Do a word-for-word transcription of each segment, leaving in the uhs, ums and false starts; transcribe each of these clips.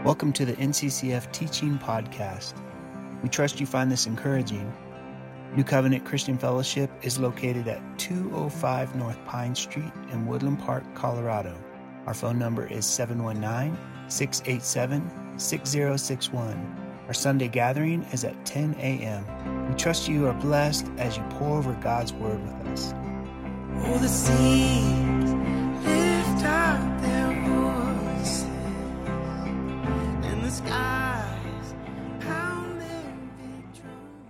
Welcome to the N C C F Teaching Podcast. We trust you find this encouraging. New Covenant Christian Fellowship is located at two oh five North Pine Street in Woodland Park, Colorado. Our phone number is seven one nine, six eight seven, six zero six one. Our Sunday gathering is at ten a.m. We trust you are blessed as you pour over God's Word with us. Oh, the seas lift up their voices, and the skies pound their big drums.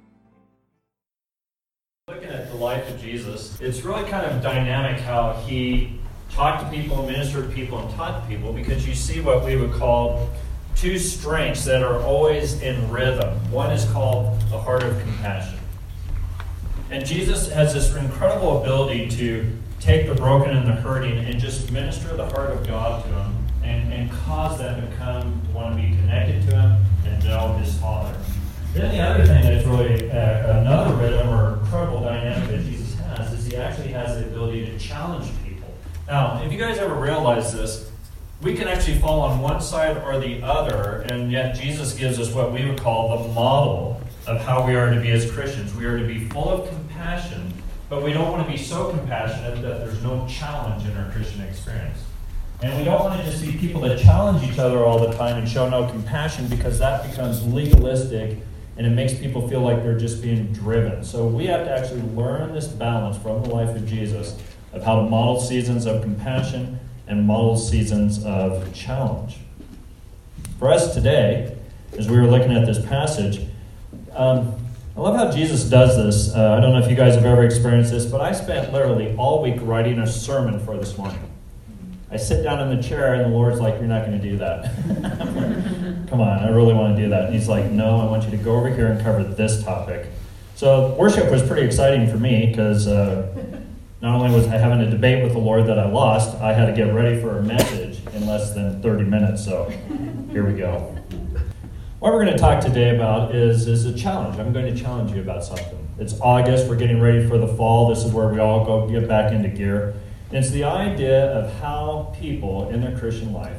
Looking at the life of Jesus, it's really kind of dynamic how he talked to people, ministered to people, and taught people, because you see what we would call two strengths that are always in rhythm. One is called the heart of compassion. And Jesus has this incredible ability to take the broken and the hurting and just minister the heart of God to them and, and cause them to come to want to be connected to Him and know His Father. Then the other thing that's really uh, another rhythm or incredible dynamic that Jesus has is He actually has the ability to challenge people. Now, if you guys ever realize this, we can actually fall on one side or the other, and yet Jesus gives us what we would call the model of how we are to be as Christians. We are to be full of compassion, but we don't want to be so compassionate that there's no challenge in our Christian experience. And we don't want to just be people that challenge each other all the time and show no compassion, because that becomes legalistic and it makes people feel like they're just being driven. So we have to actually learn this balance from the life of Jesus of how to model seasons of compassion and model seasons of challenge. For us today, as we were looking at this passage, um, I love how Jesus does this. Uh, I don't know if you guys have ever experienced this, but I spent literally all week writing a sermon for this morning. I sit down in the chair and the Lord's like, "You're not going to do that." Come on, I really want to do that. And He's like, "No, I want you to go over here and cover this topic." So worship was pretty exciting for me, because uh, not only was I having a debate with the Lord that I lost, I had to get ready for a message in less than thirty minutes. So here we go. What we're going to talk today about is, is a challenge. I'm going to challenge you about something. It's August. We're getting ready for the fall. This is where we all go get back into gear. And it's the idea of how people in their Christian life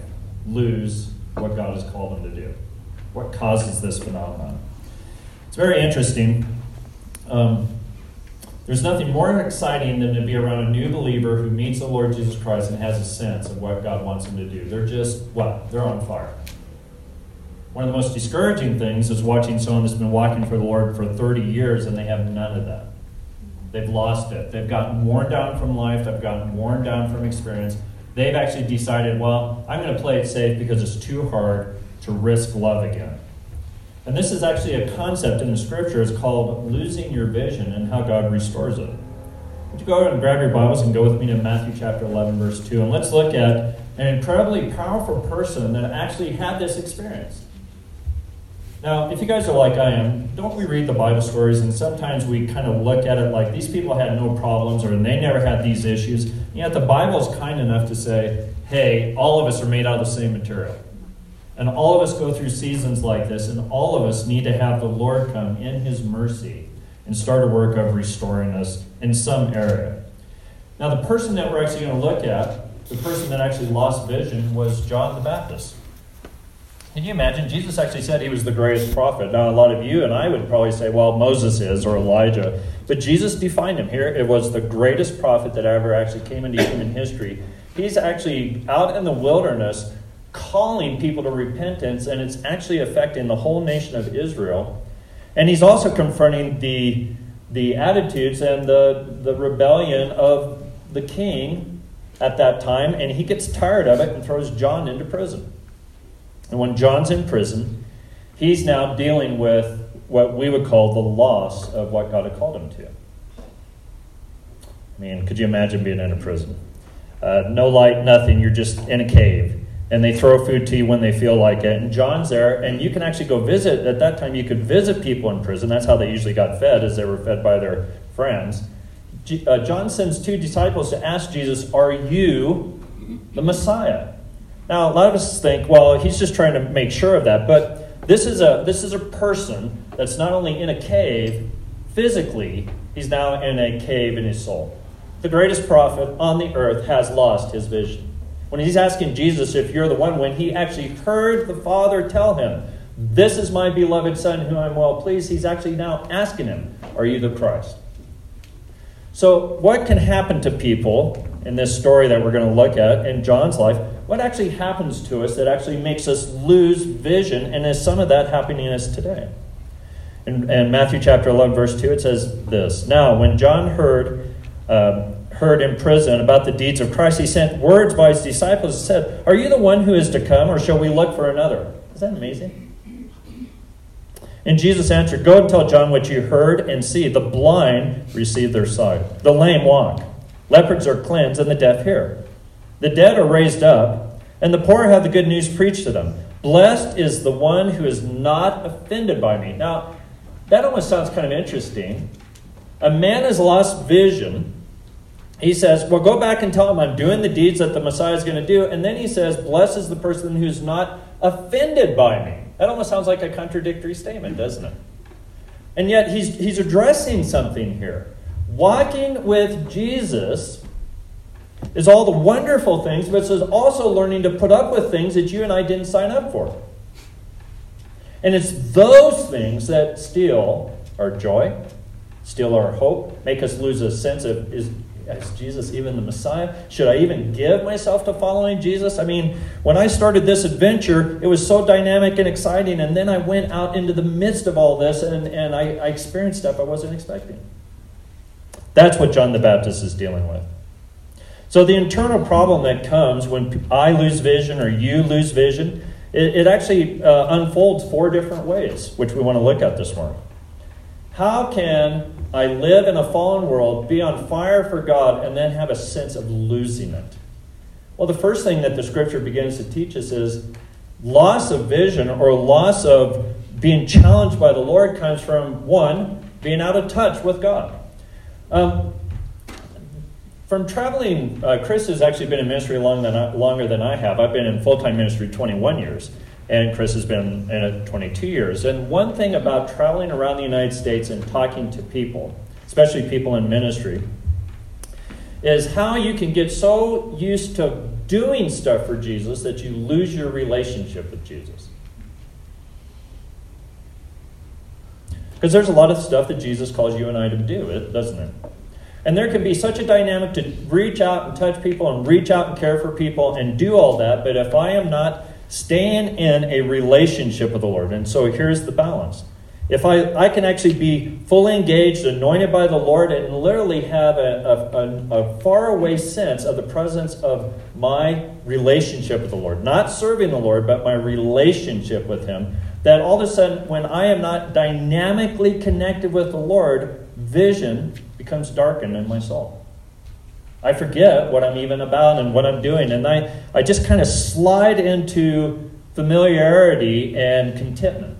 lose what God has called them to do. What causes this phenomenon? It's very interesting. Um, there's nothing more exciting than to be around a new believer who meets the Lord Jesus Christ and has a sense of what God wants them to do. They're just, what? They're on fire. One of the most discouraging things is watching someone that's been walking for the Lord for thirty years and they have none of that. They've lost it. They've gotten worn down from life. They've gotten worn down from experience. They've actually decided, well, I'm going to play it safe because it's too hard to risk love again. And this is actually a concept in the Scripture. It's called losing your vision and how God restores it. Would you go ahead and grab your Bibles and go with me to Matthew chapter eleven, verse two, and let's look at an incredibly powerful person that actually had this experience. Now, if you guys are like I am, don't we read the Bible stories and sometimes we kind of look at it like these people had no problems or they never had these issues, and yet the Bible is kind enough to say, hey, all of us are made out of the same material. And all of us go through seasons like this, and all of us need to have the Lord come in His mercy and start a work of restoring us in some area. Now, the person that we're actually going to look at, the person that actually lost vision, was John the Baptist. Can you imagine? Jesus actually said he was the greatest prophet. Now, a lot of you and I would probably say, well, Moses is, or Elijah. But Jesus defined him here. It was the greatest prophet that ever actually came into human history. He's actually out in the wilderness calling people to repentance, and it's actually affecting the whole nation of Israel. And he's also confronting the, the attitudes and the, the rebellion of the king at that time, and he gets tired of it and throws John into prison. And when John's in prison, he's now dealing with what we would call the loss of what God had called him to. I mean, could you imagine being in a prison? Uh, no light, nothing. You're just in a cave. And they throw food to you when they feel like it. And John's there, and you can actually go visit. At that time, you could visit people in prison. That's how they usually got fed, as they were fed by their friends. G- uh, John sends two disciples to ask Jesus, are you the Messiah? Now, a lot of us think, well, he's just trying to make sure of that. But this is a this is a person that's not only in a cave physically, he's now in a cave in his soul. The greatest prophet on the earth has lost his vision. when he's asking Jesus if you're the one, when he actually heard the Father tell him, this is my beloved Son whom I'm well pleased, he's actually now asking him, are you the Christ? So what can happen to people in this story that we're going to look at in John's life? What actually happens to us that actually makes us lose vision, and is some of that happening to us today? In, in Matthew chapter eleven, verse two, it says this. Now, when John heard uh, heard in prison about the deeds of Christ, he sent words by his disciples and said, are you the one who is to come, or shall we look for another? Is that amazing? And Jesus answered, go and tell John what you heard and see. The blind receive their sight. The lame walk. Lepers are cleansed, and the deaf hear. The dead are raised up, and the poor have the good news preached to them. Blessed is the one who is not offended by me. Now, that almost sounds kind of interesting. A man has lost vision. He says, well, go back and tell him I'm doing the deeds that the Messiah is going to do. And then he says, blessed is the person who's not offended by me. That almost sounds like a contradictory statement, doesn't it? And yet he's, he's addressing something here. Walking with Jesus is all the wonderful things, but it's also learning to put up with things that you and I didn't sign up for. And it's those things that steal our joy, steal our hope, make us lose a sense of, is, is Jesus even the Messiah? Should I even give myself to following Jesus? I mean, when I started this adventure, it was so dynamic and exciting, and then I went out into the midst of all this, and, and I, I experienced stuff I wasn't expecting. That's what John the Baptist is dealing with. So the internal problem that comes when I lose vision or you lose vision, it, it actually uh, unfolds four different ways, which we want to look at this morning. How can I live in a fallen world, be on fire for God, and then have a sense of losing it? Well, the first thing that the Scripture begins to teach us is loss of vision or loss of being challenged by the Lord comes from, one, being out of touch with God. Um, from traveling, uh, Chris has actually been in ministry long than I, longer than I have. I've been in full-time ministry twenty-one years. And Chris has been in it twenty-two years. And one thing about traveling around the United States and talking to people, especially people in ministry, is how you can get so used to doing stuff for Jesus that you lose your relationship with Jesus. Because there's a lot of stuff that Jesus calls you and I to do, doesn't it? And there can be such a dynamic to reach out and touch people and reach out and care for people and do all that. But if I am not staying in a relationship with the Lord. And so here's the balance. If I, I can actually be fully engaged, anointed by the Lord, and literally have a, a, a, a faraway sense of the presence of my relationship with the Lord. Not serving the Lord, but my relationship with Him. That all of a sudden, when I am not dynamically connected with the Lord, vision becomes darkened in my soul. I forget what I'm even about and what I'm doing. And I, I just kind of slide into familiarity and contentment.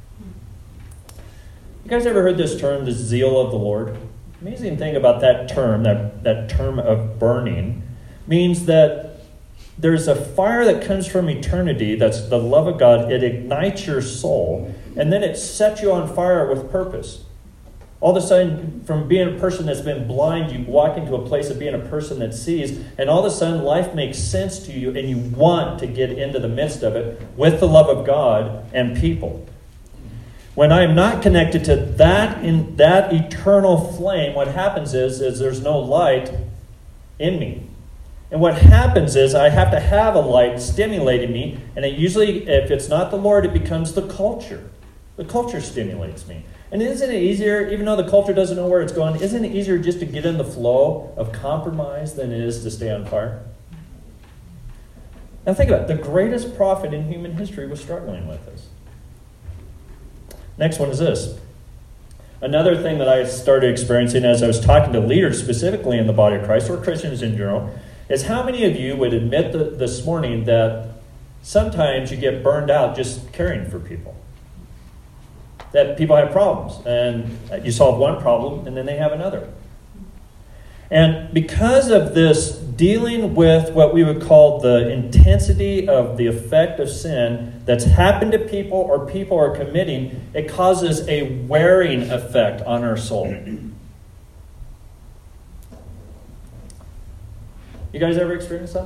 You guys ever heard this term, the zeal of the Lord? Amazing thing about that term, that, that term of burning, means that there's a fire that comes from eternity, that's the love of God. It ignites your soul, and then it sets you on fire with purpose. All of a sudden, from being a person that's been blind, you walk into a place of being a person that sees, and all of a sudden life makes sense to you, and you want to get into the midst of it with the love of God and people. When I am not connected to that in that eternal flame, what happens is, is there's no light in me. And what happens is I have to have a light stimulating me, and it usually, if it's not the Lord, it becomes the culture. The culture stimulates me. And isn't it easier, even though the culture doesn't know where it's going, isn't it easier just to get in the flow of compromise than it is to stay on fire? Now think about it. The greatest prophet in human history was struggling with this. Next one is this. Another thing that I started experiencing as I was talking to leaders specifically in the body of Christ, or Christians in general, is how many of you would admit that this morning that sometimes you get burned out just caring for people? That people have problems, and you solve one problem, and then they have another. And because of this dealing with what we would call the intensity of the effect of sin that's happened to people or people are committing, it causes a wearing effect on our soul. You guys ever experienced that?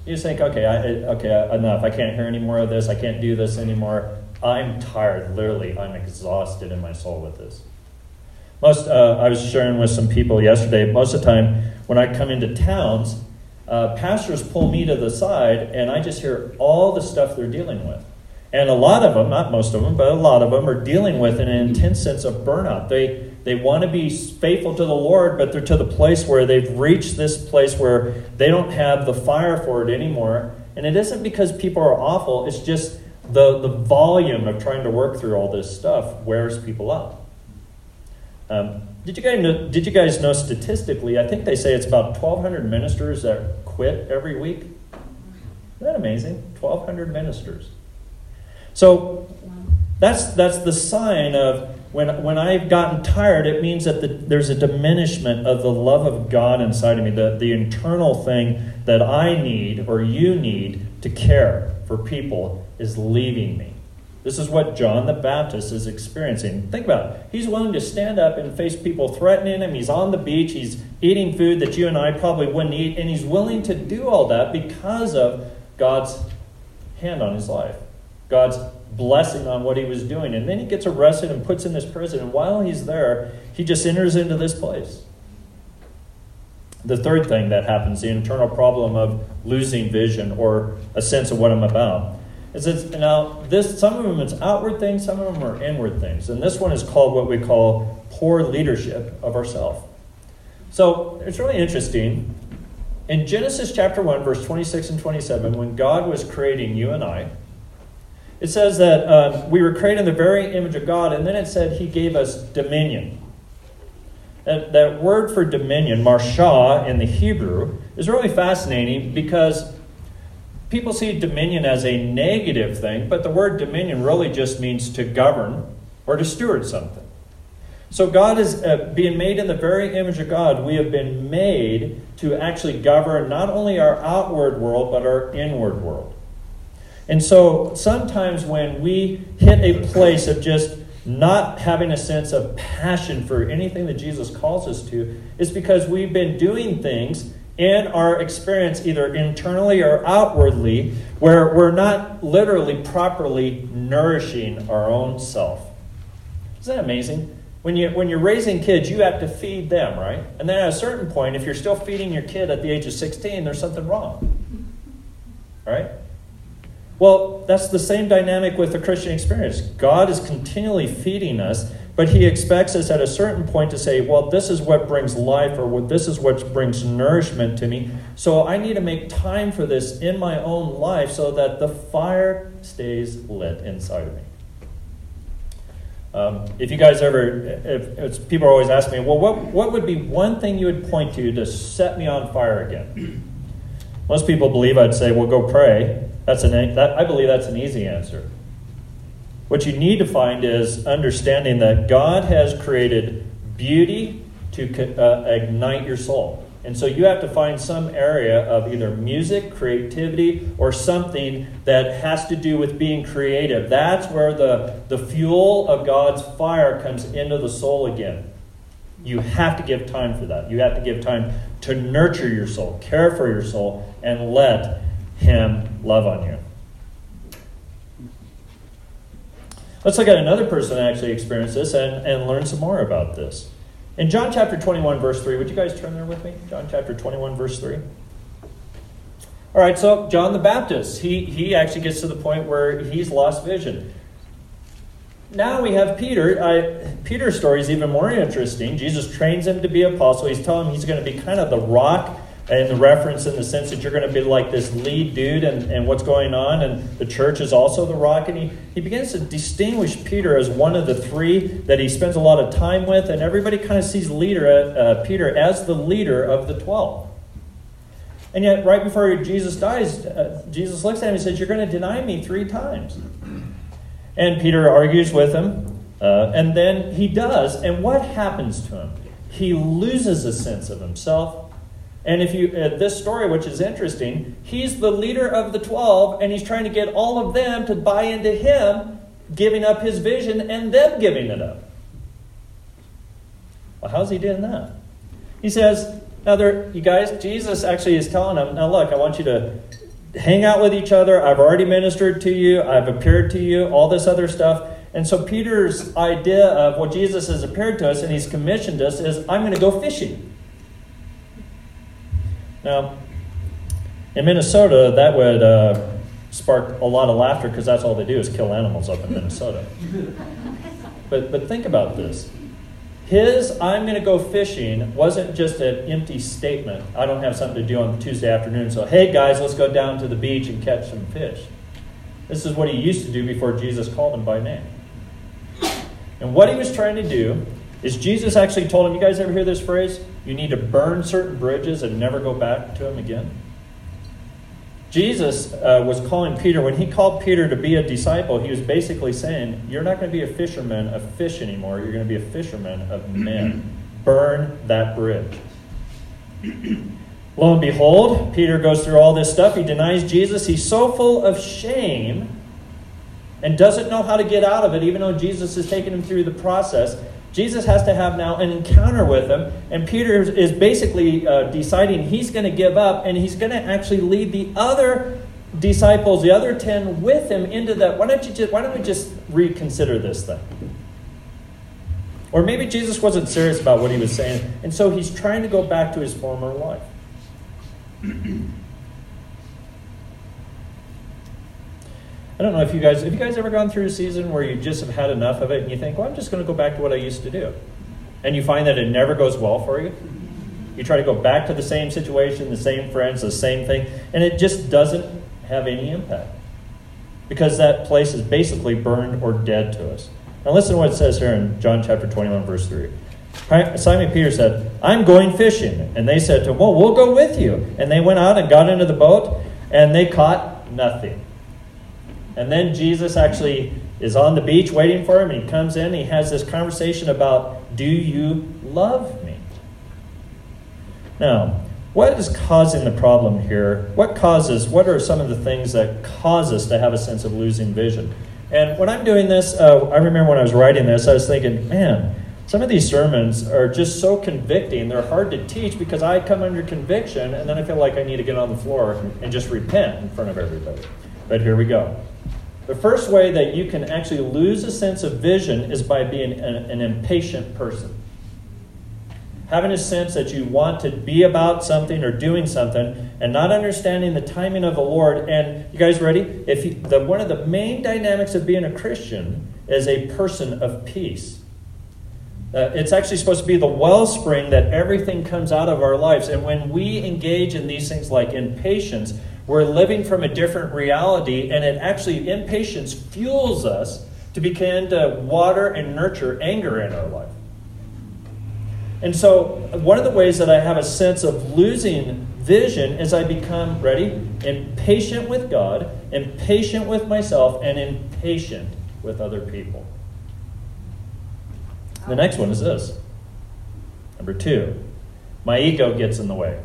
You just think, okay, I, okay, enough. I can't hear any more of this. I can't do this anymore. I'm tired. Literally, I'm exhausted in my soul with this. Most, uh, I was sharing with some people yesterday, most of the time when I come into towns, uh, pastors pull me to the side and I just hear all the stuff they're dealing with. And a lot of them, not most of them, but a lot of them are dealing with an intense sense of burnout. They they want to be faithful to the Lord, but they're to the place where they've reached this place where they don't have the fire for it anymore. And it isn't because people are awful. It's just the, the volume of trying to work through all this stuff wears people out. Um, did you guys know, did you guys know statistically, I think they say it's about twelve hundred ministers that quit every week? Isn't that amazing? twelve hundred ministers. So that's that's the sign of when when I've gotten tired, it means that the, there's a diminishment of the love of God inside of me, the, the internal thing that I need or you need to care for people is leaving me. This is what John the Baptist is experiencing. Think about it. He's willing to stand up and face people threatening him. He's on the beach. He's eating food that you and I probably wouldn't eat. And he's willing to do all that because of God's hand on his life. God's blessing on what he was doing. And then he gets arrested and puts in this prison. And while he's there, he just enters into this place. The third thing that happens, the internal problem of losing vision or a sense of what I'm about, is that now this some of them it's outward things, some of them are inward things. And this one is called what we call poor leadership of ourselves. So it's really interesting. In Genesis chapter one, verse twenty-six and twenty-seven, when God was creating you and I, it says that uh, we were created in the very image of God, and then it said he gave us dominion. That, that word for dominion, marshah in the Hebrew, is really fascinating because people see dominion as a negative thing, but the word dominion really just means to govern or to steward something. So God is uh, being made in the very image of God. We have been made to actually govern not only our outward world, but our inward world. And so sometimes when we hit a place of just not having a sense of passion for anything that Jesus calls us to, it's because we've been doing things in our experience, either internally or outwardly, where we're not literally properly nourishing our own self. Isn't that amazing? When, you, when you're raising kids, you have to feed them, right? And then at a certain point, if you're still feeding your kid at the age of sixteen, there's something wrong. All right? Well, that's the same dynamic with the Christian experience. God is continually feeding us, but he expects us at a certain point to say, well, this is what brings life, or this is what brings nourishment to me. So I need to make time for this in my own life so that the fire stays lit inside of me. Um, if you guys ever, if, if people are always asking me, well, what, what would be one thing you would point to to set me on fire again? Most people believe I'd say, well, go pray. That's an, that, I believe that's an easy answer. What you need to find is understanding that God has created beauty to uh, ignite your soul. And so you have to find some area of either music, creativity, or something that has to do with being creative. That's where the, the fuel of God's fire comes into the soul again. You have to give time for that. You have to give time to nurture your soul, care for your soul, and let him love on you. Let's look at another person that actually experienced this and, and learn some more about this. In John chapter twenty-one, verse three, would you guys turn there with me? John chapter twenty-one, verse three. All right, so John the Baptist, he, he actually gets to the point where he's lost vision. Now we have Peter. I, Peter's story is even more interesting. Jesus trains him to be an apostle. He's telling him he's going to be kind of the rock, and the reference in the sense that you're going to be like this lead dude and, and what's going on, and the church is also the rock. And he, he begins to distinguish Peter as one of the three that he spends a lot of time with, and everybody kind of sees leader uh, Peter as the leader of the twelve. And yet, right before Jesus dies, uh, Jesus looks at him and says, you're going to deny me three times. And Peter argues with him, uh, and then he does. And what happens to him? He loses a sense of himself. And if you uh, this story, which is interesting, he's the leader of the twelve, and he's trying to get all of them to buy into him, giving up his vision, and them giving it up. Well, how's he doing that? He says, now there, you guys, Jesus actually is telling them, now look, I want you to hang out with each other. I've already ministered to you. I've appeared to you, all this other stuff. And so Peter's idea of what Jesus has appeared to us and he's commissioned us is, I'm going to go fishing. Now, in Minnesota, that would uh, spark a lot of laughter because that's all they do is kill animals up in Minnesota. But but think about this. His I'm going to go fishing wasn't just an empty statement. I don't have something to do on Tuesday afternoon, so hey guys, let's go down to the beach and catch some fish. This is what he used to do before Jesus called him by name. And what he was trying to do is Jesus actually told him, you guys ever hear this phrase? You need to burn certain bridges and never go back to them again. Jesus uh, was calling Peter, when he called Peter to be a disciple, he was basically saying, you're not going to be a fisherman of fish anymore. You're going to be a fisherman of men. Burn that bridge. Lo and behold, Peter goes through all this stuff. He denies Jesus. He's so full of shame and doesn't know how to get out of it, even though Jesus is taking him through the process. Jesus has to have now an encounter with him, and Peter is basically uh, deciding he's going to give up, and he's going to actually lead the other disciples, the other ten, with him into that. Why don't you just? Why don't we just reconsider this thing? Or maybe Jesus wasn't serious about what he was saying, and so he's trying to go back to his former life. I don't know if you guys, have you guys ever gone through a season where you just have had enough of it and you think, well, I'm just going to go back to what I used to do. And you find that it never goes well for you. You try to go back to the same situation, the same friends, the same thing, and it just doesn't have any impact. Because that place is basically burned or dead to us. Now listen to what it says here in John chapter twenty-one, verse three. Simon Peter said, I'm going fishing. And they said to him, well, we'll go with you. And they went out and got into the boat, and they caught nothing. And then Jesus actually is on the beach waiting for him, and he comes in, and he has this conversation about, do you love me? Now, what is causing the problem here? What causes, what are some of the things that cause us to have a sense of losing vision? And when I'm doing this, uh, I remember when I was writing this, I was thinking, man, some of these sermons are just so convicting. They're hard to teach because I come under conviction, and then I feel like I need to get on the floor and just repent in front of everybody. But here we go. The first way that you can actually lose a sense of vision is by being an, an impatient person. Having a sense that you want to be about something or doing something and not understanding the timing of the Lord. And you guys ready? If you, the, one of the main dynamics of being a Christian is a person of peace. Uh, it's actually supposed to be the wellspring that everything comes out of our lives. And when we engage in these things like impatience, we're living from a different reality, and it actually, impatience fuels us to begin to water and nurture anger in our life. And so one of the ways that I have a sense of losing vision is I become, ready, impatient with God, impatient with myself, and impatient with other people. The next one is this. Number two, my ego gets in the way.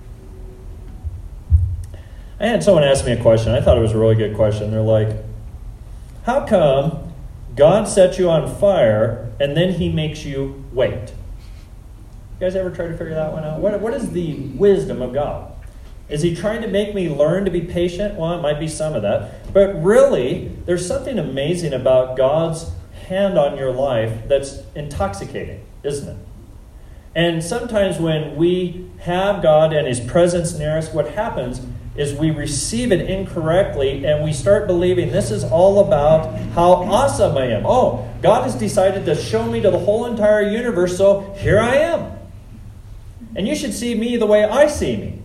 I had someone ask me a question. I thought it was a really good question. They're like, how come God sets you on fire and then he makes you wait? You guys ever try to figure that one out? What, what is the wisdom of God? Is he trying to make me learn to be patient? Well, it might be some of that. But really, there's something amazing about God's hand on your life that's intoxicating, isn't it? And sometimes when we have God and his presence near us, what happens is we receive it incorrectly and we start believing this is all about how awesome I am. Oh, God has decided to show me to the whole entire universe, so here I am. And you should see me the way I see me.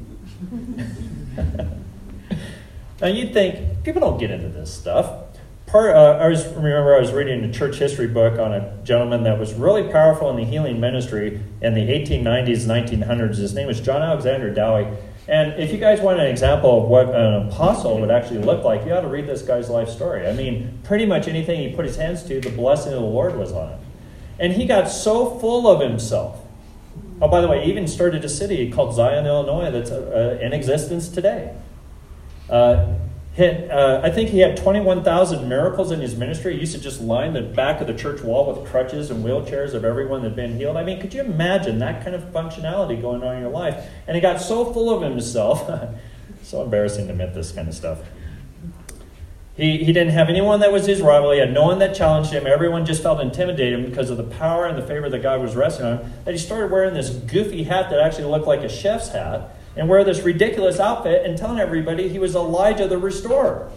Now you'd think, people don't get into this stuff. Part, uh, I was, remember I was reading a church history book on a gentleman that was really powerful in the healing ministry in the eighteen nineties, nineteen hundreds. His name was John Alexander Dowie. And if you guys want an example of what an apostle would actually look like, you ought to read this guy's life story. I mean, pretty much anything he put his hands to, the blessing of the Lord was on it. And he got so full of himself. Oh, by the way, he even started a city called Zion, Illinois, that's uh, in existence today. Uh, hit, uh, I think he had twenty-one thousand miracles in his ministry. He used to just line the back of the church wall with crutches and wheelchairs of everyone that had been healed. I mean, could you imagine that kind of functionality going on in your life? And he got so full of himself So embarrassing to admit this kind of stuff. He, he didn't have anyone that was his rival. He had no one that challenged him. Everyone just felt intimidated because of the power and the favor that God was resting on him. That he started wearing this goofy hat that actually looked like a chef's hat and wear this ridiculous outfit and telling everybody he was Elijah the Restorer.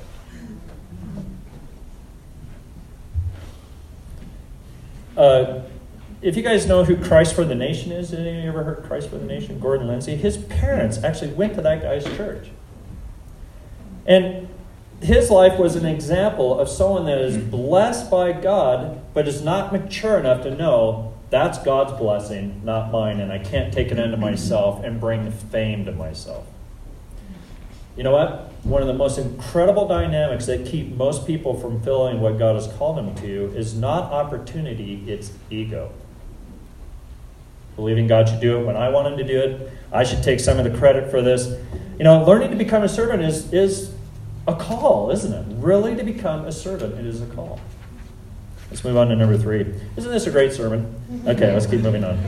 Uh, if you guys know who Christ for the Nation is, did any of you ever heard Christ for the Nation? Gordon Lindsay. His parents actually went to that guy's church. And his life was an example of someone that is blessed by God, but is not mature enough to know that's God's blessing, not mine, and I can't take it into myself and bring fame to myself. You know what? One of the most incredible dynamics that keep most people from fulfilling what God has called them to is not opportunity, it's ego. Believing God should do it when I want him to do it. I should take some of the credit for this. You know, learning to become a servant is, is a call, isn't it? Really, to become a servant, it is a call. Let's move on to number three. Isn't this a great sermon? Okay, let's keep moving on.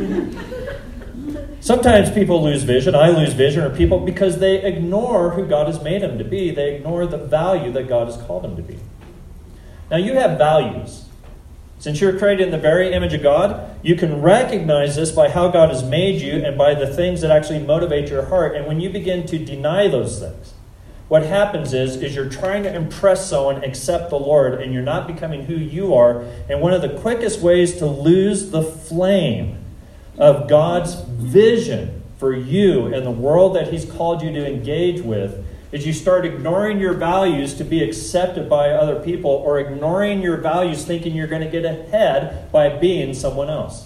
Sometimes people lose vision. I lose vision, or people, because they ignore who God has made them to be. They ignore the value that God has called them to be. Now, you have values. Since you're created in the very image of God, you can recognize this by how God has made you and by the things that actually motivate your heart. And when you begin to deny those things, what happens is, is you're trying to impress someone except the Lord, and you're not becoming who you are. And one of the quickest ways to lose the flame of God's vision for you and the world that he's called you to engage with is you start ignoring your values to be accepted by other people, or ignoring your values thinking you're going to get ahead by being someone else.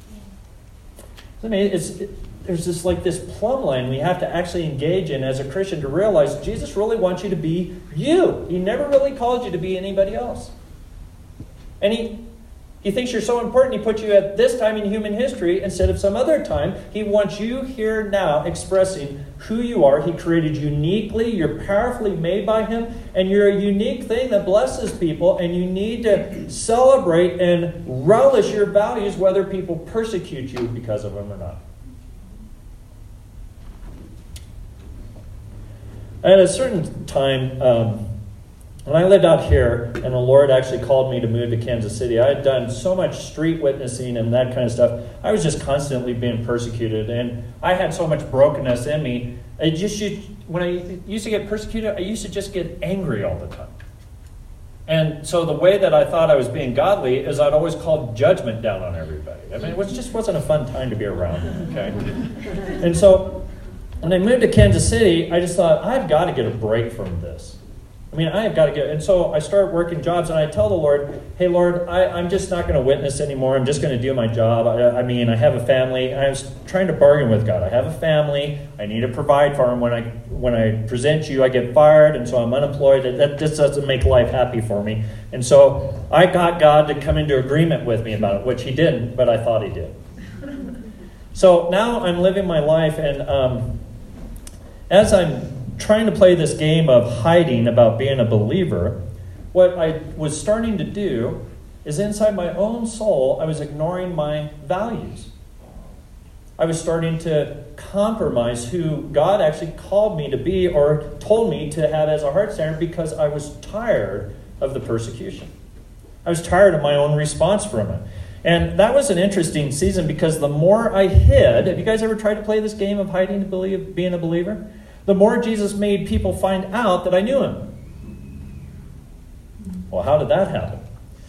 I mean, it's, it, there's this like this plumb line we have to actually engage in as a Christian to realize Jesus really wants you to be you. He never really called you to be anybody else. And he He thinks you're so important, he put you at this time in human history instead of some other time. He wants you here now expressing who you are. He created you uniquely. You're powerfully made by him. And you're a unique thing that blesses people. And you need to celebrate and relish your values whether people persecute you because of them or not. At a certain time, um, when I lived out here and the Lord actually called me to move to Kansas City, I had done so much street witnessing and that kind of stuff. I was just constantly being persecuted, and I had so much brokenness in me. I just when I used to get persecuted, I used to just get angry all the time. And so the way that I thought I was being godly is I'd always call judgment down on everybody. I mean, it was, just wasn't a fun time to be around, okay? And so when I moved to Kansas City, I just thought, I've got to get a break from this. I mean, I have got to get, and so I start working jobs, and I tell the Lord, hey, Lord, I, I'm just not going to witness anymore. I'm just going to do my job. I, I mean, I have a family. I was trying to bargain with God. I have a family. I need to provide for him. When I when I present you, I get fired, and so I'm unemployed. That just doesn't make life happy for me. And so I got God to come into agreement with me about it, which he didn't, but I thought he did. So now I'm living my life, and um, as I'm trying to play this game of hiding about being a believer, what I was starting to do is inside my own soul, I was ignoring my values. I was starting to compromise who God actually called me to be or told me to have as a heart standard because I was tired of the persecution. I was tired of my own response from it. And that was an interesting season because the more I hid, have you guys ever tried to play this game of hiding to believe, being a believer? The more Jesus made people find out that I knew him. Well, how did that happen?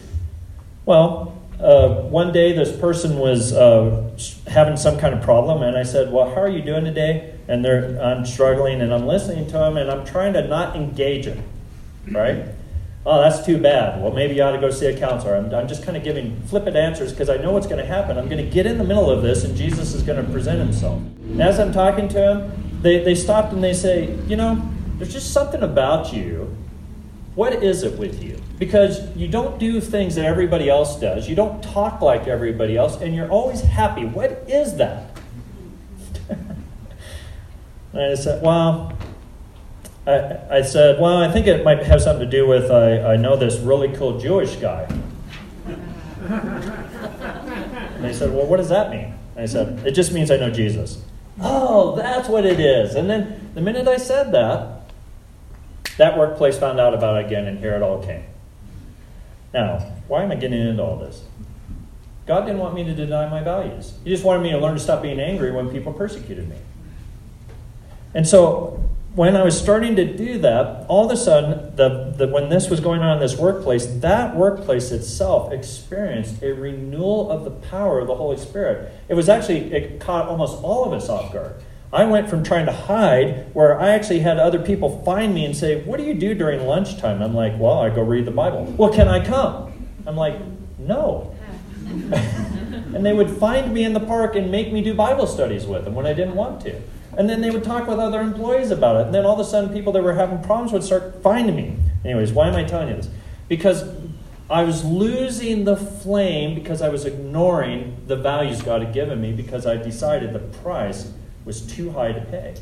Well, uh, one day this person was uh, having some kind of problem, and I said, well, how are you doing today? And they're, I'm struggling, and I'm listening to them, and I'm trying to not engage them, right? Oh, that's too bad. Well, maybe you ought to go see a counselor. I'm, I'm just kind of giving flippant answers because I know what's going to happen. I'm going to get in the middle of this, and Jesus is going to present himself. And as I'm talking to him, They they stopped and they say, you know, there's just something about you. What is it with you? Because you don't do things that everybody else does. You don't talk like everybody else, and you're always happy. What is that? And I said, well, I, I said, well, I think it might have something to do with I, I know this really cool Jewish guy. And they said, well, what does that mean? And I said, it just means I know Jesus. Oh, that's what it is. And then the minute I said that, that workplace found out about it again, and here it all came. Now, why am I getting into all this? God didn't want me to deny my values. He just wanted me to learn to stop being angry when people persecuted me. And so when I was starting to do that, all of a sudden, the, the, when this was going on in this workplace, that workplace itself experienced a renewal of the power of the Holy Spirit. It was actually, it caught almost all of us off guard. I went from trying to hide, where I actually had other people find me and say, what do you do during lunchtime? I'm like, well, I go read the Bible. Well, can I come? I'm like, no. And they would find me in the park and make me do Bible studies with them when I didn't want to. And then they would talk with other employees about it. And then all of a sudden, people that were having problems would start finding me. Anyways, why am I telling you this? Because I was losing the flame because I was ignoring the values God had given me because I decided the price was too high to pay.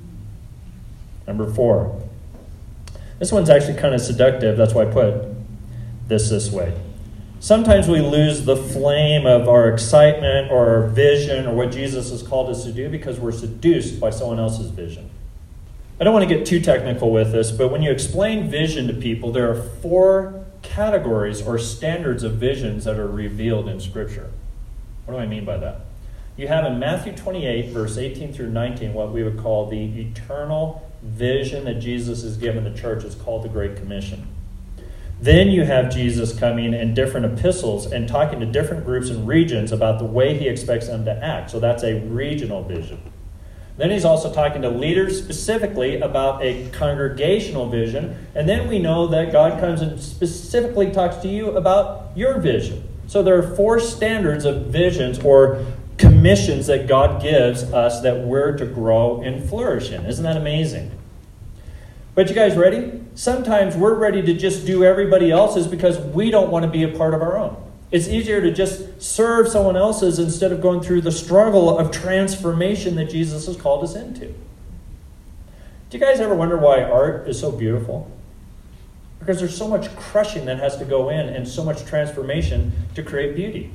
Number four. This one's actually kind of seductive. That's why I put this this way. Sometimes we lose the flame of our excitement or our vision or what Jesus has called us to do because we're seduced by someone else's vision. I don't want to get too technical with this, but when you explain vision to people, there are four categories or standards of visions that are revealed in Scripture. What do I mean by that? You have in Matthew twenty-eight, verse eighteen through nineteen, what we would call the eternal vision that Jesus has given the church. It's called the Great Commission. Then you have Jesus coming in different epistles and talking to different groups and regions about the way he expects them to act. So that's a regional vision. Then he's also talking to leaders specifically about a congregational vision. And then we know that God comes and specifically talks to you about your vision. So there are four standards of visions or commissions that God gives us that we're to grow and flourish in. Isn't that amazing? But you guys ready? Sometimes we're ready to just do everybody else's because we don't want to be a part of our own. It's easier to just serve someone else's instead of going through the struggle of transformation that Jesus has called us into. Do you guys ever wonder why art is so beautiful? Because there's so much crushing that has to go in and so much transformation to create beauty.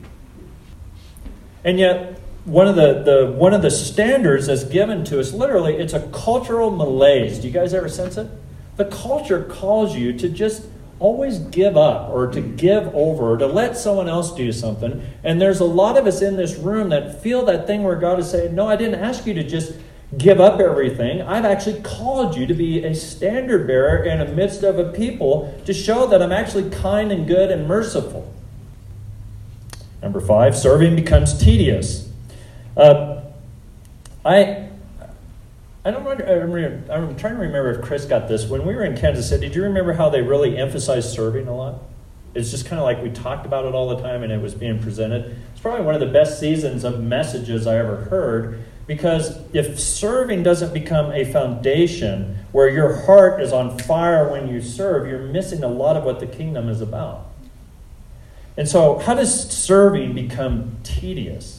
And yet, One of the, the one of the standards that's given to us, literally, it's a cultural malaise. Do you guys ever sense it? The culture calls you to just always give up or to give over or to let someone else do something. And there's a lot of us in this room that feel that thing where God is saying, no, I didn't ask you to just give up everything. I've actually called you to be a standard bearer in the midst of a people to show that I'm actually kind and good and merciful. Number five, serving becomes tedious. Uh, I I don't remember, I remember, I'm trying to remember if Chris got this. When we were in Kansas City, do you remember how they really emphasized serving a lot? It's just kind of like we talked about it all the time and it was being presented. It's probably one of the best seasons of messages I ever heard, because if serving doesn't become a foundation where your heart is on fire when you serve, you're missing a lot of what the kingdom is about. And so how does serving become tedious?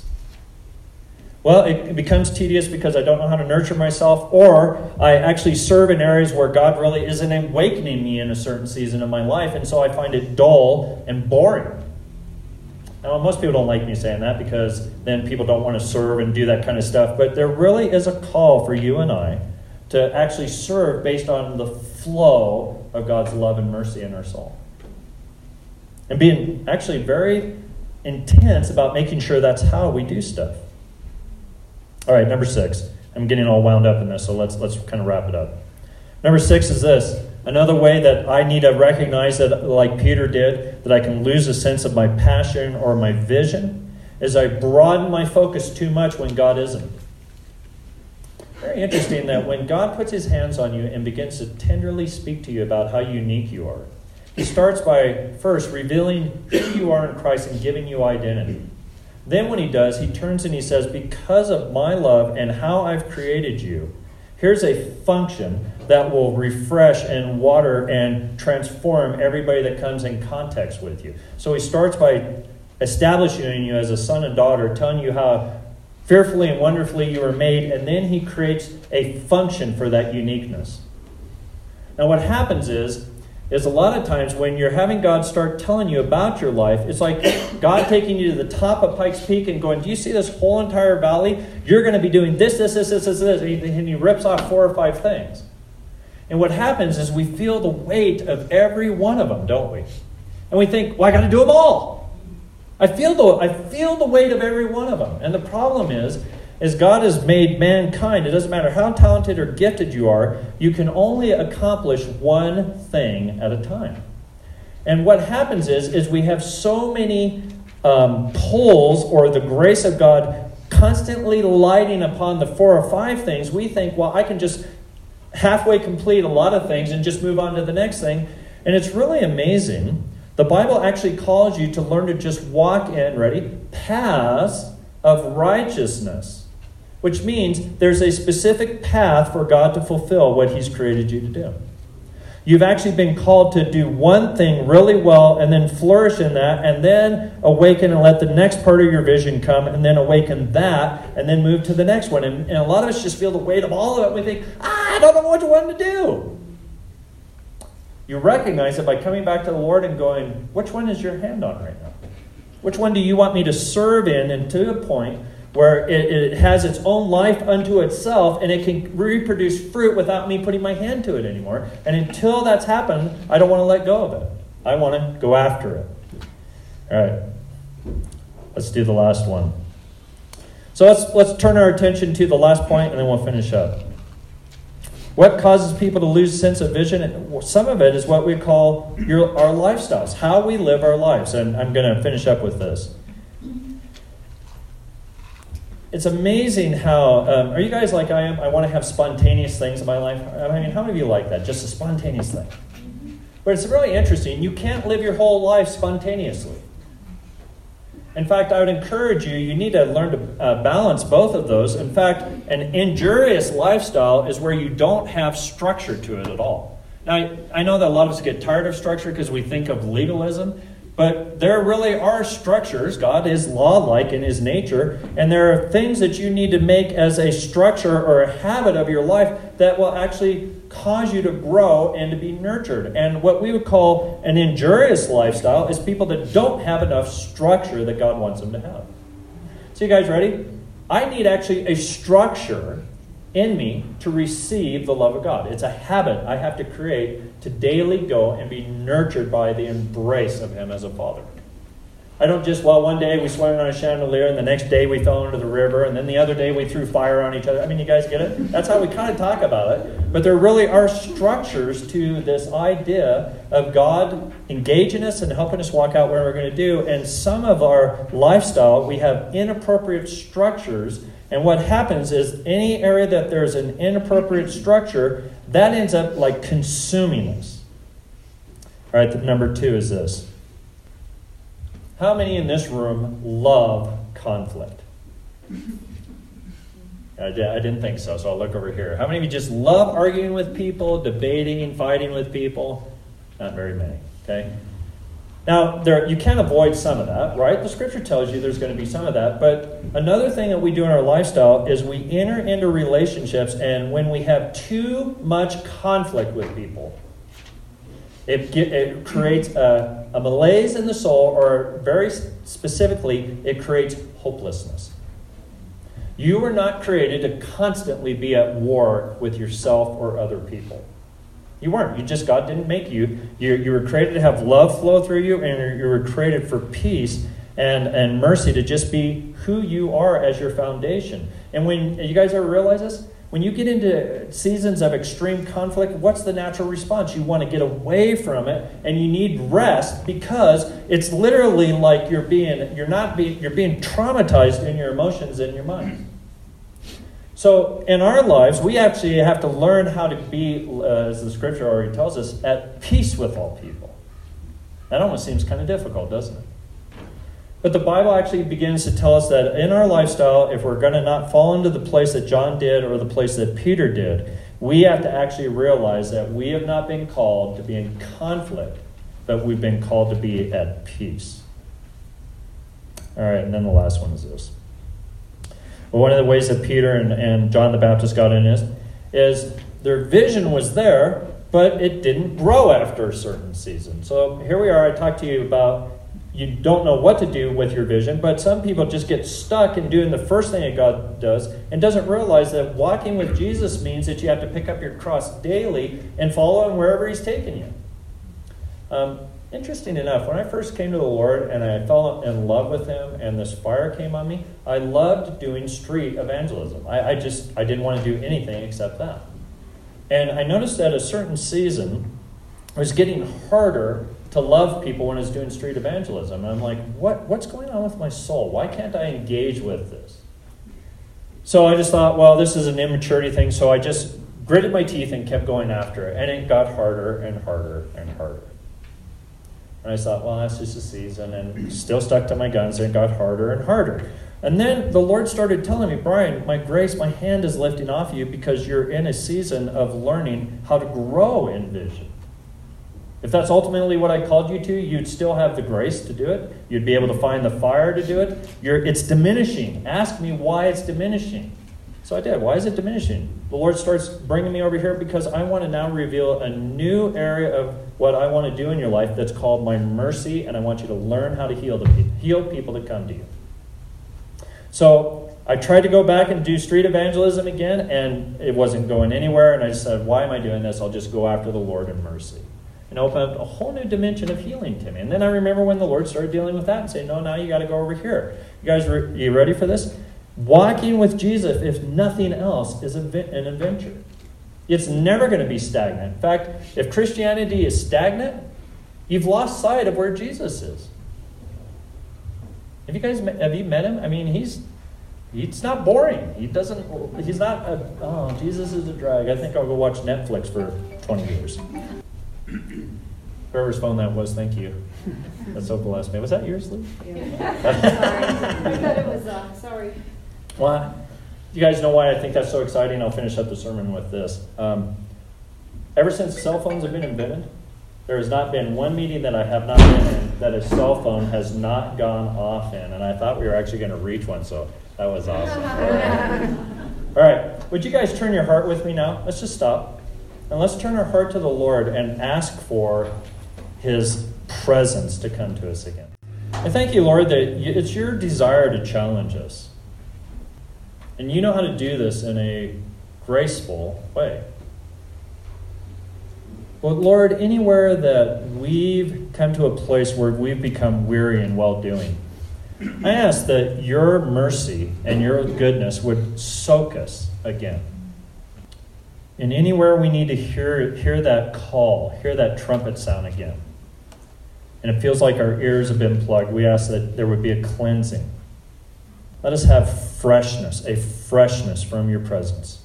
Well, it becomes tedious because I don't know how to nurture myself, or I actually serve in areas where God really isn't awakening me in a certain season of my life, and so I find it dull and boring. Now, most people don't like me saying that because then people don't want to serve and do that kind of stuff, but there really is a call for you and I to actually serve based on the flow of God's love and mercy in our soul. And being actually very intense about making sure that's how we do stuff. All right, number six. I'm getting all wound up in this, so let's let's kind of wrap it up. Number six is this. Another way that I need to recognize that, like Peter did, that I can lose a sense of my passion or my vision is I broaden my focus too much when God isn't. Very interesting that when God puts his hands on you and begins to tenderly speak to you about how unique you are, he starts by first revealing who you are in Christ and giving you identity. Then when he does, he turns and he says, because of my love and how I've created you, here's a function that will refresh and water and transform everybody that comes in contact with you. So he starts by establishing you as a son and daughter, telling you how fearfully and wonderfully you were made, and then he creates a function for that uniqueness. Now what happens is, is a lot of times when you're having God start telling you about your life, it's like God taking you to the top of Pikes Peak and going, do you see this whole entire valley? You're going to be doing this, this, this, this, this, this. And he, and he rips off four or five things. And what happens is we feel the weight of every one of them, don't we? And we think, well, I got to do them all. I feel the I feel the weight of every one of them. And the problem is, is God has made mankind. It doesn't matter how talented or gifted you are, you can only accomplish one thing at a time. And what happens is, is we have so many um, pulls or the grace of God constantly lighting upon the four or five things, we think, well, I can just halfway complete a lot of things and just move on to the next thing. And it's really amazing. The Bible actually calls you to learn to just walk in, ready, paths of righteousness, which means there's a specific path for God to fulfill what he's created you to do. You've actually been called to do one thing really well and then flourish in that and then awaken and let the next part of your vision come and then awaken that and then move to the next one. And, and a lot of us just feel the weight of all of it. We think, ah, I don't know which one to do. You recognize it by coming back to the Lord and going, which one is your hand on right now? Which one do you want me to serve in and to a point where it, it has its own life unto itself and it can reproduce fruit without me putting my hand to it anymore. And until that's happened, I don't want to let go of it. I want to go after it. All right. Let's do the last one. So let's let's turn our attention to the last point and then we'll finish up. What causes people to lose sense of vision? Some of it is what we call your, our lifestyles, how we live our lives. And I'm going to finish up with this. It's amazing how, um, are you guys like I am? I want to have spontaneous things in my life. I mean, how many of you like that? Just a spontaneous thing. But it's really interesting. You can't live your whole life spontaneously. In fact, I would encourage you, you need to learn to uh, balance both of those. In fact, an injurious lifestyle is where you don't have structure to it at all. Now, I, I know that a lot of us get tired of structure because we think of legalism. But there really are structures. God is law-like in his nature. And there are things that you need to make as a structure or a habit of your life that will actually cause you to grow and to be nurtured. And what we would call an injurious lifestyle is people that don't have enough structure that God wants them to have. So you guys ready? I need actually a structure in me to receive the love of God. It's a habit I have to create to daily go and be nurtured by the embrace of him as a father. I don't just, well, one day we swam on a chandelier and the next day we fell into the river and then the other day we threw fire on each other. I mean, you guys get it? That's how we kind of talk about it. But there really are structures to this idea of God engaging us and helping us walk out what we're going to do. And some of our lifestyle, we have inappropriate structures. And what happens is any area that there's an inappropriate structure, that ends up like consuming us. All right, the number two is this. How many in this room love conflict? I didn't think so, so I'll look over here. How many of you just love arguing with people, debating, fighting with people? Not very many, okay? Now, there you can avoid some of that, right? The scripture tells you there's going to be some of that. But another thing that we do in our lifestyle is we enter into relationships, and when we have too much conflict with people, it, get, it creates a, a malaise in the soul, or very specifically, it creates hopelessness. You were not created to constantly be at war with yourself or other people. You weren't. You just, God didn't make you. You, you were created to have love flow through you, and you were created for peace and, and mercy to just be who you are as your foundation. And when, you guys ever realize this? When you get into seasons of extreme conflict, what's the natural response? You want to get away from it, and you need rest because it's literally like you're being, you're not being, you're being traumatized in your emotions and your mind. So in our lives, we actually have to learn how to be, uh, as the scripture already tells us, at peace with all people. That almost seems kind of difficult, doesn't it? But the Bible actually begins to tell us that in our lifestyle, if we're going to not fall into the place that John did or the place that Peter did, we have to actually realize that we have not been called to be in conflict, but we've been called to be at peace. All right, and then the last one is this. Well, one of the ways that Peter and, and John the Baptist got in is, is their vision was there, but it didn't grow after a certain season. So here we are. I talked to you about you don't know what to do with your vision, but some people just get stuck in doing the first thing that God does and doesn't realize that walking with Jesus means that you have to pick up your cross daily and follow him wherever he's taking you. Um, interesting enough, when I first came to the Lord and I fell in love with him and this fire came on me, I loved doing street evangelism. I, I just, I didn't want to do anything except that. And I noticed that a certain season it was getting harder to love people when I was doing street evangelism. And I'm like, what, what's going on with my soul? Why can't I engage with this? So I just thought, well, this is an immaturity thing. So I just gritted my teeth and kept going after it. And it got harder and harder and harder. And I thought, well, that's just a season. And still stuck to my guns, and it got harder and harder. And then the Lord started telling me, Brian, my grace, my hand is lifting off you because you're in a season of learning how to grow in vision. If that's ultimately what I called you to, you'd still have the grace to do it. You'd be able to find the fire to do it. You're, it's diminishing. Ask me why it's diminishing. So I did. Why is it diminishing? The Lord starts bringing me over here because I want to now reveal a new area of what I want to do in your life that's called my mercy, and I want you to learn how to heal the people, heal people that come to you. So I tried to go back and do street evangelism again, and it wasn't going anywhere, and I said, why am I doing this? I'll just go after the Lord in mercy. And open up a whole new dimension of healing to me. And then I remember when the Lord started dealing with that and saying, no, now you got to go over here. You guys, are you ready for this? Walking with Jesus, if nothing else, is an adventure. It's never going to be stagnant. In fact, if Christianity is stagnant, you've lost sight of where Jesus is. Have you guys met, have you met him? I mean, he's he's not boring. He doesn't. He's not. A, oh, Jesus is a drag. I think I'll go watch Netflix for twenty years. Whoever's phone that was, thank you. That's so blessed me. Was that yours, Lou? Yeah. Sorry. I thought it was, uh, sorry. Well, you guys know why I think that's so exciting? I'll finish up the sermon with this. Um, ever since cell phones have been invented, there has not been one meeting that I have not been in that a cell phone has not gone off in. And I thought we were actually going to reach one, so that was awesome. All right. All right. Would you guys turn your heart with me now? Let's just stop. And let's turn our heart to the Lord and ask for his presence to come to us again. And thank you, Lord, that it's your desire to challenge us. And you know how to do this in a graceful way. But Lord, anywhere that we've come to a place where we've become weary in well-doing, I ask that your mercy and your goodness would soak us again. And anywhere we need to hear hear that call, hear that trumpet sound again, and it feels like our ears have been plugged, we ask that there would be a cleansing. Let us have freshness, a freshness from your presence.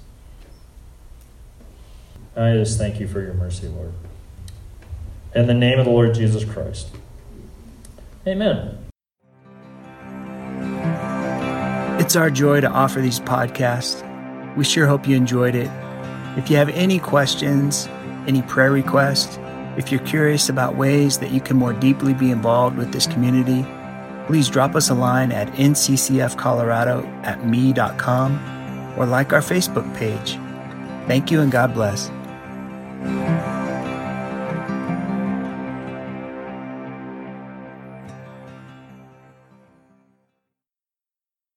I just thank you for your mercy, Lord. In the name of the Lord Jesus Christ. Amen. It's our joy to offer these podcasts. We sure hope you enjoyed it. If you have any questions, any prayer requests, if you're curious about ways that you can more deeply be involved with this community, please drop us a line at n c c f colorado at me dot com or like our Facebook page. Thank you and God bless.